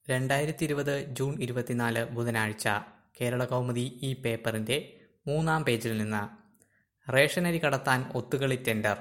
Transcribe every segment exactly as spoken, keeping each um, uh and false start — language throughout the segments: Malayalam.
രണ്ടായിരത്തി ഇരുപത് ജൂൺ ഇരുപത്തിനാല് ബുധനാഴ്ച കേരള കൗമുദി ഈ പേപ്പറിന്റെ മൂന്നാം പേജിൽ നിന്ന് റേഷനരി കടത്താൻ ഒത്തുകളി ടെൻഡർ.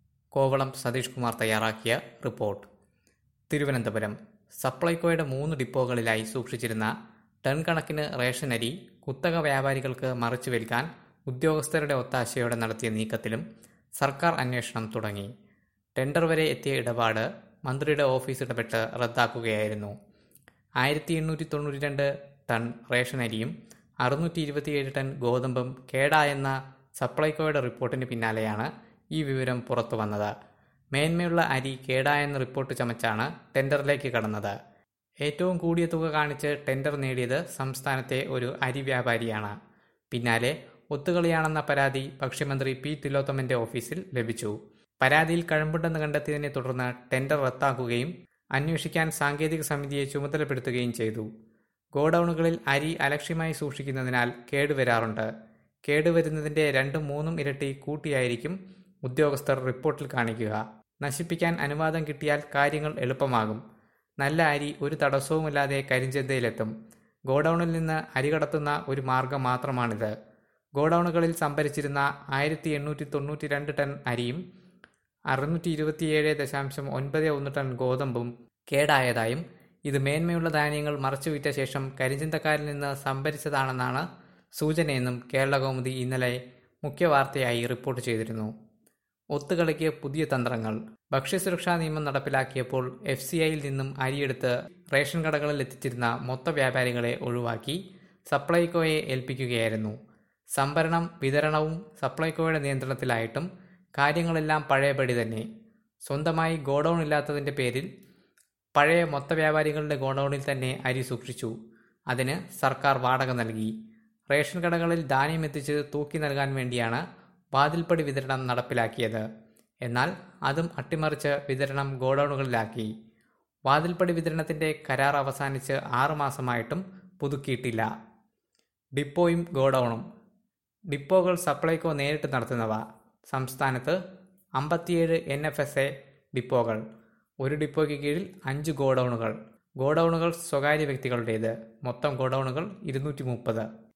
കോവളം സതീഷ് കുമാർ തയ്യാറാക്കിയ റിപ്പോർട്ട്. തിരുവനന്തപുരം സപ്ലൈകോയുടെ മൂന്ന് ഡിപ്പോകളിലായി സൂക്ഷിച്ചിരുന്ന ടൺ കണക്കിന് റേഷനരി കുത്തക വ്യാപാരികൾക്ക് മറിച്ചു വിൽക്കാൻ ഉദ്യോഗസ്ഥരുടെ ഒത്താശയോടെ നടത്തിയ നീക്കത്തിലും സർക്കാർ അന്വേഷണം തുടങ്ങി. ടെൻഡർ വരെ എത്തിയ ഇടപാട് മന്ത്രിയുടെ ഓഫീസ് ഇടപെട്ട് റദ്ദാക്കുകയായിരുന്നു. ആയിരത്തി എണ്ണൂറ്റി തൊണ്ണൂറ്റി രണ്ട് ടൺ റേഷനരിയും അറുന്നൂറ്റി ഇരുപത്തിയേഴ് ടൺ ഗോതമ്പും കേടായെന്ന സപ്ലൈകോയുടെ റിപ്പോർട്ടിന് പിന്നാലെയാണ് ഈ വിവരം പുറത്തു വന്നത്. മേന്മയുള്ള അരി കേടായെന്ന റിപ്പോർട്ട് ചമച്ചാണ് ടെൻഡറിലേക്ക് കടന്നത്. ഏറ്റവും കൂടിയ തുക കാണിച്ച് ടെൻഡർ നേടിയത് സംസ്ഥാനത്തെ ഒരു അരി വ്യാപാരിയാണ്. പിന്നാലെ ഒത്തുകളിയാണെന്ന പരാതി ഭക്ഷ്യമന്ത്രി പി തിലോത്തമന്റെ ഓഫീസിൽ ലഭിച്ചു. പരാതിയിൽ കഴമ്പുണ്ടെന്ന് കണ്ടെത്തിയതിനെ തുടർന്ന് ടെൻഡർ റദ്ദാക്കുകയും അന്വേഷിക്കാൻ സാങ്കേതിക സമിതിയെ ചുമതലപ്പെടുത്തുകയും ചെയ്തു. ഗോഡൌണുകളിൽ അരി അലക്ഷ്യമായി സൂക്ഷിക്കുന്നതിനാൽ കേടുവരാറുണ്ട്. കേടുവരുന്നതിന്റെ രണ്ടും മൂന്നും ഇരട്ടി കൂട്ടിയായിരിക്കും ഉദ്യോഗസ്ഥർ റിപ്പോർട്ടിൽ കാണിക്കുക. നശിപ്പിക്കാൻ അനുവാദം കിട്ടിയാൽ കാര്യങ്ങൾ എളുപ്പമാകും. നല്ല അരി ഒരു തടസ്സവുമില്ലാതെ കരിഞ്ചന്തയിലെത്തും. ഗോഡൌണിൽ നിന്ന് അരി കടത്തുന്ന ഒരു മാർഗം മാത്രമാണിത്. ഗോഡൌണുകളിൽ സംഭരിച്ചിരുന്ന ആയിരത്തി എണ്ണൂറ്റി തൊണ്ണൂറ്റി രണ്ട് ടൺ അരിയും അറുന്നൂറ്റി ഇരുപത്തിയേഴ് ദശാംശം ഒൻപത് ഒന്ന് ടൺ ഗോതമ്പും കേടായതായും ഇത് മേന്മയുള്ള ധാന്യങ്ങൾ മറച്ചുവിറ്റ ശേഷം കരിഞ്ചന്തക്കാരിൽ നിന്ന് സംഭരിച്ചതാണെന്നാണ് സൂചനയെന്നും കേരള കൗമുദി ഇന്നലെ മുഖ്യവാർത്തയായി റിപ്പോർട്ട് ചെയ്തിരുന്നു. ഒത്തുകളിക്ക് പുതിയ തന്ത്രങ്ങൾ. ഭക്ഷ്യസുരക്ഷാ നിയമം നടപ്പിലാക്കിയപ്പോൾ എഫ് സി ഐയിൽ നിന്നും അരിയെടുത്ത് റേഷൻ കടകളിൽ എത്തിച്ചിരുന്ന മൊത്ത വ്യാപാരികളെ ഒഴിവാക്കി സപ്ലൈകോയെ ഏൽപ്പിക്കുകയായിരുന്നു. സംഭരണം വിതരണവും സപ്ലൈകോയുടെ നിയന്ത്രണത്തിലായിട്ടും കാര്യങ്ങളെല്ലാം പഴയപടി തന്നെ. സ്വന്തമായി ഗോഡൌൺ ഇല്ലാത്തതിൻ്റെ പേരിൽ പഴയ മൊത്ത വ്യാപാരികളുടെ ഗോഡൌണിൽ തന്നെ അരി സൂക്ഷിച്ചു. അതിന് സർക്കാർ വാടക നൽകി. റേഷൻ കടകളിൽ ധാന്യം എത്തിച്ച് തൂക്കി നൽകാൻ വേണ്ടിയാണ് വാതിൽപ്പടി വിതരണം നടപ്പിലാക്കിയത്. എന്നാൽ അതും അട്ടിമറിച്ച് വിതരണം ഗോഡൌണുകളിലാക്കി. വാതിൽപ്പടി വിതരണത്തിന്റെ കരാർ അവസാനിച്ച് ആറുമാസമായിട്ടും പുതുക്കിയിട്ടില്ല. ഡിപ്പോയും ഗോഡൌണും. ഡിപ്പോകൾ സപ്ലൈകോ നേരിട്ട് നടത്തുന്നവ. സംസ്ഥാനത്ത് അമ്പത്തിയേഴ് എൻ എഫ് എസ് എ ഡിപ്പോകൾ. ഒരു ഡിപ്പോയ്ക്ക് കീഴിൽ അഞ്ച് ഗോഡൌണുകൾ. ഗോഡൌണുകൾ സ്വകാര്യ വ്യക്തികളുടേത്. മൊത്തം ഗോഡൌണുകൾ ഇരുന്നൂറ്റി മുപ്പത്.